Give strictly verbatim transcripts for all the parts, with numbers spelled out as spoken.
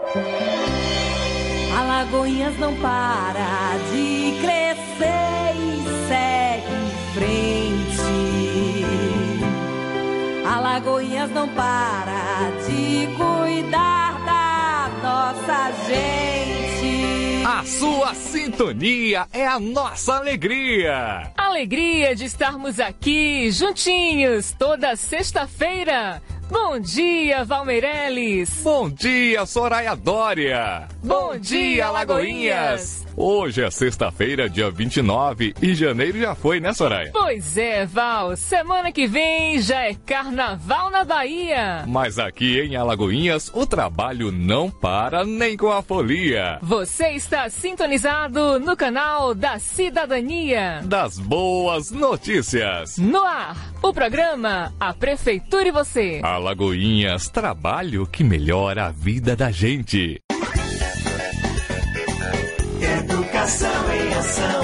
Alagoinhas não para de crescer e segue em frente. Alagoinhas não para de cuidar da nossa gente. A sua sintonia é a nossa alegria. Alegria de estarmos aqui juntinhos toda sexta-feira. Bom dia, Valmeireles. Bom dia, Soraya Dória. Bom, Bom dia, Alagoinhas. Hoje é sexta-feira, dia vinte e nove, e janeiro já foi, né, Soraya? Pois é, Val. Semana que vem já é carnaval na Bahia. Mas aqui em Alagoinhas, o trabalho não para nem com a folia. Você está sintonizado no canal da Cidadania. Das boas notícias. No ar, o programa A Prefeitura e Você. Alagoinhas, trabalho que melhora a vida da gente. Educação em ação.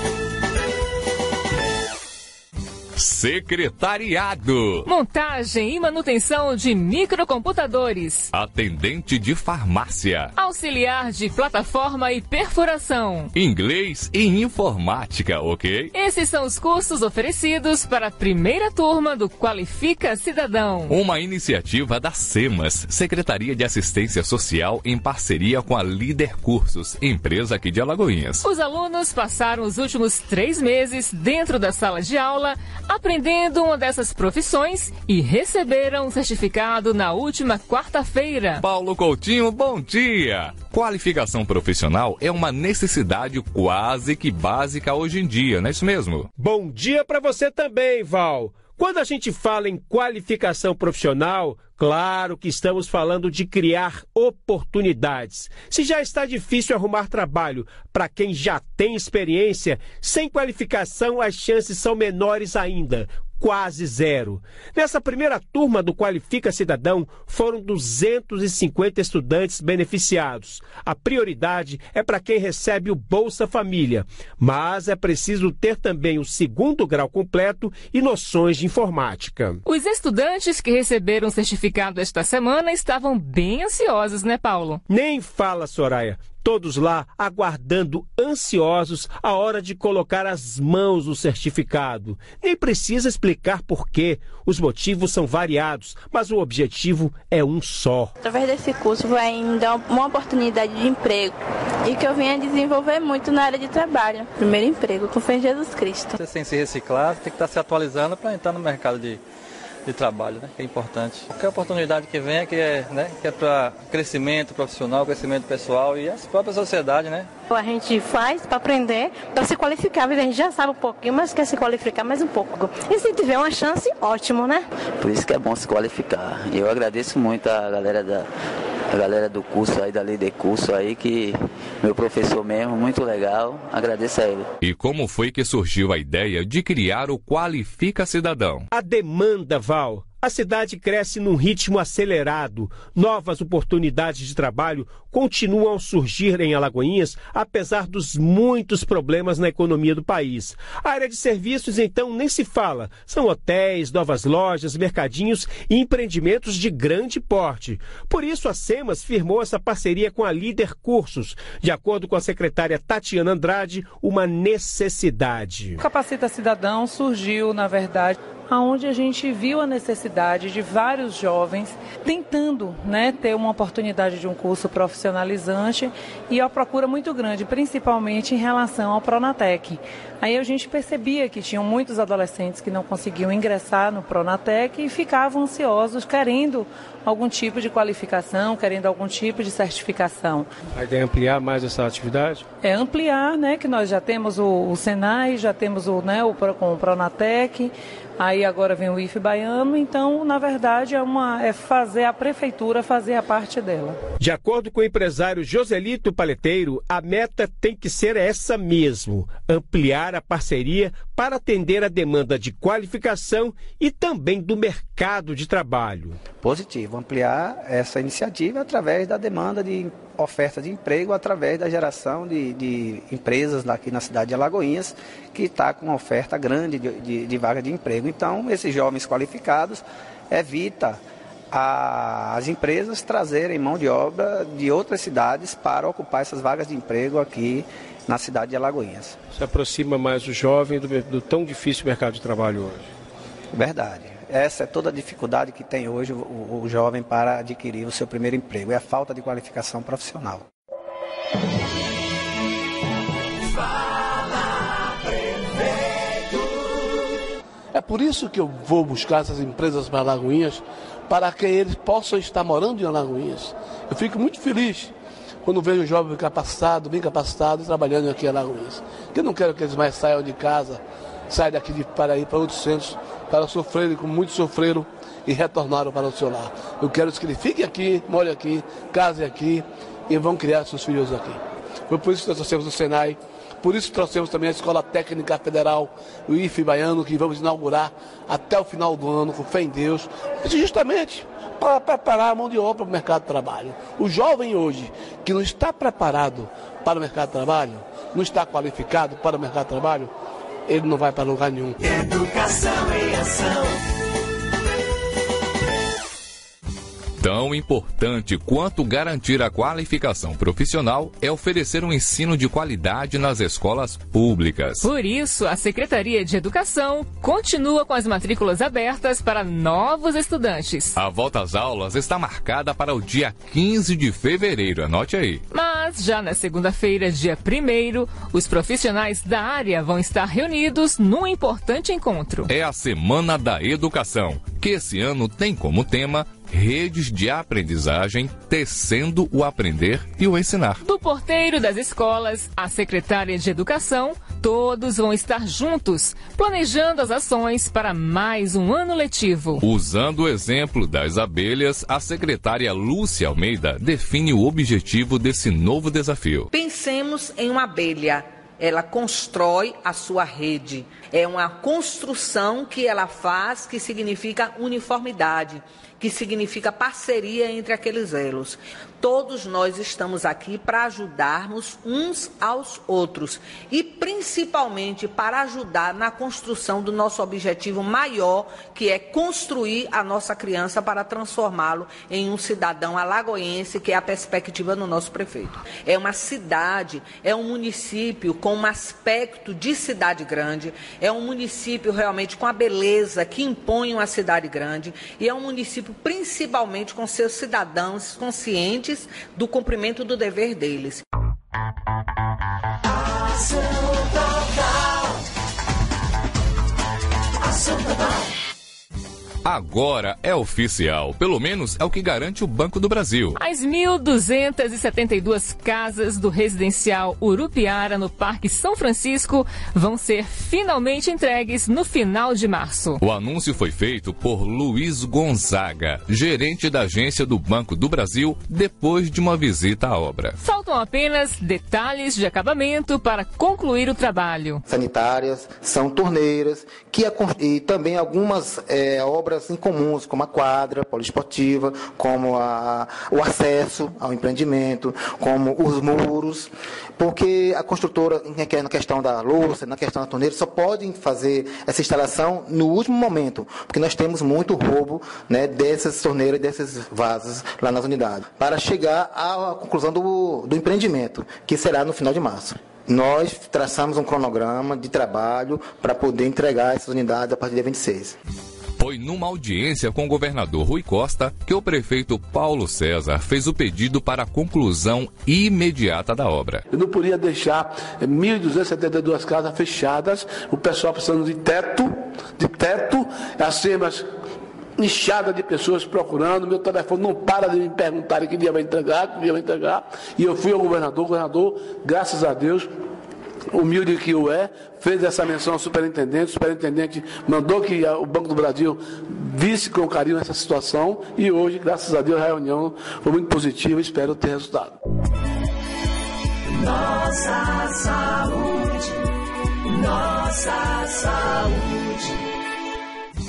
Secretariado. Montagem e manutenção de microcomputadores. Atendente de farmácia. Auxiliar de plataforma e perfuração. Inglês e informática, ok? Esses são os cursos oferecidos para a primeira turma do Qualifica Cidadão. Uma iniciativa da SEMAS, Secretaria de Assistência Social, em parceria com a Líder Cursos, empresa aqui de Alagoinhas. Os alunos passaram os últimos três meses dentro da sala de aula, aprendendo uma dessas profissões e receberam um certificado na última quarta-feira. Paulo Coutinho, bom dia! Qualificação profissional é uma necessidade quase que básica hoje em dia, não é isso mesmo? Bom dia para você também, Val! Quando a gente fala em qualificação profissional, claro que estamos falando de criar oportunidades. Se já está difícil arrumar trabalho para quem já tem experiência, sem qualificação as chances são menores ainda. Quase zero. Nessa primeira turma do Qualifica Cidadão, foram duzentos e cinquenta estudantes beneficiados. A prioridade é para quem recebe o Bolsa Família, mas é preciso ter também o segundo grau completo e noções de informática. Os estudantes que receberam o certificado esta semana estavam bem ansiosos, né, Paulo? Nem fala, Soraya. Todos lá aguardando ansiosos a hora de colocar as mãos no certificado. Nem precisa explicar por quê. Os motivos são variados, mas o objetivo é um só. Através desse curso vai me dar uma oportunidade de emprego e que eu venha desenvolver muito na área de trabalho. Primeiro emprego, com fé em Jesus Cristo. Você sem se reciclar, tem que estar se atualizando para entrar no mercado de... de trabalho, né? Que é importante. Qualquer oportunidade que venha, que é, né? que é para crescimento profissional, crescimento pessoal e a própria sociedade, né? A gente faz para aprender, para se qualificar. A gente já sabe um pouquinho, mas quer se qualificar mais um pouco. E se tiver uma chance, ótimo, né? Por isso que é bom se qualificar. Eu agradeço muito a galera da a galera do curso aí, da Líder Curso aí, que meu professor mesmo, muito legal, agradeço a ele. E como foi que surgiu a ideia de criar o Qualifica Cidadão? A demanda, Val. A cidade cresce num ritmo acelerado. Novas oportunidades de trabalho continuam a surgir em Alagoinhas, apesar dos muitos problemas na economia do país. A área de serviços, então, nem se fala. São hotéis, novas lojas, mercadinhos e empreendimentos de grande porte. Por isso, a SEMAS firmou essa parceria com a Líder Cursos. De acordo com a secretária Tatiana Andrade, uma necessidade. O Capacita Cidadão surgiu, na verdade, onde a gente viu a necessidade de vários jovens tentando, né, ter uma oportunidade de um curso profissionalizante e a procura muito grande, principalmente em relação ao Pronatec. Aí a gente percebia que tinham muitos adolescentes que não conseguiam ingressar no Pronatec e ficavam ansiosos, querendo algum tipo de qualificação, querendo algum tipo de certificação. A ideia é ampliar mais essa atividade? É ampliar, né, que nós já temos o, o Senai, já temos o, né, o, com o Pronatec, aí agora vem o I F Baiano, então, na verdade, é, uma, é fazer a prefeitura fazer a parte dela. De acordo com o empresário Joselito Paleteiro, a meta tem que ser essa mesmo, ampliar a parceria para atender a demanda de qualificação e também do mercado de trabalho. Positivo, ampliar essa iniciativa através da demanda de oferta de emprego, através da geração de, de empresas aqui na cidade de Alagoinhas, que está com uma oferta grande de, de, de vaga de emprego. Então, esses jovens qualificados evita a, as empresas trazerem mão de obra de outras cidades para ocupar essas vagas de emprego aqui na cidade de Alagoinhas. Se aproxima mais o jovem do, do tão difícil mercado de trabalho hoje. Verdade. Essa é toda a dificuldade que tem hoje o, o jovem para adquirir o seu primeiro emprego, é a falta de qualificação profissional. É por isso que eu vou buscar essas empresas para Alagoinhas, para que eles possam estar morando em Alagoinhas. Eu fico muito feliz quando vejo um jovem capacitado, bem capacitado, trabalhando aqui em Alagoinhas. Eu não quero que eles mais saiam de casa, saiam daqui de, para ir para outros centros, para sofrerem como muitos sofreram e retornaram para o seu lar. Eu quero que eles fiquem aqui, morem aqui, casem aqui e vão criar seus filhos aqui. Foi por isso que nós trouxemos o Senai. Por isso trouxemos também a Escola Técnica Federal, o I F E Baiano, que vamos inaugurar até o final do ano, com fé em Deus, justamente para preparar a mão de obra para o mercado de trabalho. O jovem hoje, que não está preparado para o mercado de trabalho, não está qualificado para o mercado de trabalho, ele não vai para lugar nenhum. Educação em ação. Tão importante quanto garantir a qualificação profissional é oferecer um ensino de qualidade nas escolas públicas. Por isso, a Secretaria de Educação continua com as matrículas abertas para novos estudantes. A volta às aulas está marcada para o dia quinze de fevereiro, anote aí. Mas já na segunda-feira, dia primeiro, os profissionais da área vão estar reunidos num importante encontro. É a Semana da Educação, que esse ano tem como tema Redes de Aprendizagem, tecendo o aprender e o ensinar. Do porteiro das escolas à secretária de Educação, todos vão estar juntos, planejando as ações para mais um ano letivo. Usando o exemplo das abelhas, a secretária Lúcia Almeida define o objetivo desse novo desafio. Pensemos em uma abelha. Ela constrói a sua rede. É uma construção que ela faz, que significa uniformidade, que significa parceria entre aqueles elos. Todos nós estamos aqui para ajudarmos uns aos outros e principalmente para ajudar na construção do nosso objetivo maior, que é construir a nossa criança para transformá-lo em um cidadão alagoense, que é a perspectiva do nosso prefeito. É uma cidade, é um município com um aspecto de cidade grande, é um município realmente com a beleza que impõe uma cidade grande e é um município principalmente com seus cidadãos conscientes do cumprimento do dever deles. Ação total. Ação total. Agora é oficial, pelo menos é o que garante o Banco do Brasil. As mil duzentas e setenta e duas casas do residencial Urupiara, no Parque São Francisco, vão ser finalmente entregues no final de março. O anúncio foi feito por Luiz Gonzaga, gerente da agência do Banco do Brasil, depois de uma visita à obra. Faltam apenas detalhes de acabamento para concluir o trabalho. Sanitárias, são torneiras que a, e também algumas é, obras incomuns, como a quadra poliesportiva, como a, o acesso ao empreendimento, como os muros, porque a construtora, na questão da louça, na questão da torneira, só pode fazer essa instalação no último momento, porque nós temos muito roubo, né, dessas torneiras, desses vasos lá nas unidades, para chegar à conclusão do, do empreendimento, que será no final de março. Nós traçamos um cronograma de trabalho para poder entregar essas unidades a partir do dia vinte e seis. Foi numa audiência com o governador Rui Costa que o prefeito Paulo César fez o pedido para a conclusão imediata da obra. Eu não podia deixar mil duzentas e setenta e duas casas fechadas, o pessoal precisando de teto, de teto, as cenas inchada de pessoas procurando, meu telefone não para de me perguntar que dia vai entregar, que dia vai entregar, e eu fui ao governador, o governador, graças a Deus, humilde que o é, fez essa menção ao superintendente, o superintendente mandou que o Banco do Brasil visse com carinho essa situação e hoje, graças a Deus, a reunião foi muito positiva e espero ter resultado. Nossa saúde, nossa saúde.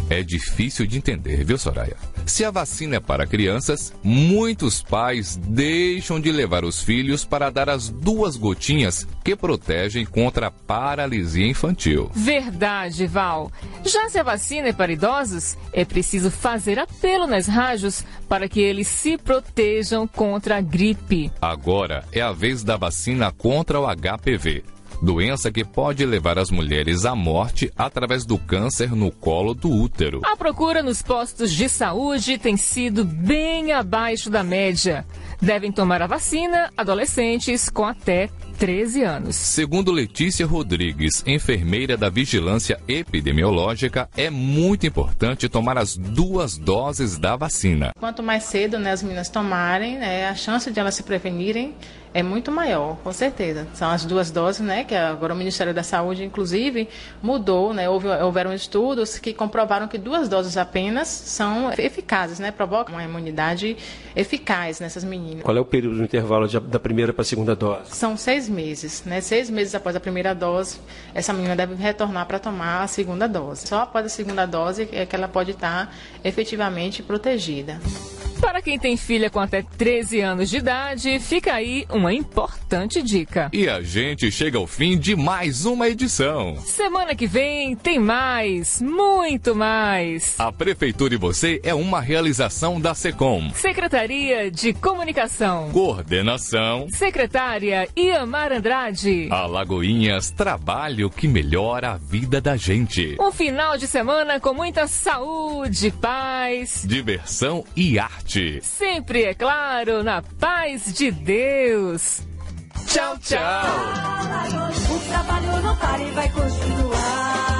É difícil de entender, viu, Soraya? Se a vacina é para crianças, muitos pais deixam de levar os filhos para dar as duas gotinhas que protegem contra a paralisia infantil. Verdade, Val. Já se a vacina é para idosos, é preciso fazer apelo nas rádios para que eles se protejam contra a gripe. Agora é a vez da vacina contra o H P V. Doença que pode levar as mulheres à morte através do câncer no colo do útero. A procura nos postos de saúde tem sido bem abaixo da média. Devem tomar a vacina adolescentes com até treze anos. Segundo Letícia Rodrigues, enfermeira da Vigilância Epidemiológica, é muito importante tomar as duas doses da vacina. Quanto mais cedo, né, as meninas tomarem, né, a chance de elas se prevenirem é muito maior, com certeza. São as duas doses, né, que agora o Ministério da Saúde, inclusive, mudou, né, houve, houveram estudos que comprovaram que duas doses apenas são eficazes, né, provocam uma imunidade eficaz nessas meninas. Qual é o período do intervalo de, da primeira para a segunda dose? São seis meses, né, seis meses após a primeira dose, essa menina deve retornar para tomar a segunda dose. Só após a segunda dose é que ela pode estar efetivamente protegida. Para quem tem filha com até treze anos de idade, fica aí uma importante dica. E a gente chega ao fim de mais uma edição. Semana que vem tem mais, muito mais. A Prefeitura e Você é uma realização da SECOM. Secretaria de Comunicação. Coordenação. Secretária Iamar Andrade. Alagoinhas, trabalho que melhora a vida da gente. Um final de semana com muita saúde, paz, diversão e arte. Sempre, é claro, na paz de Deus. Tchau, tchau. O trabalho não para e vai continuar.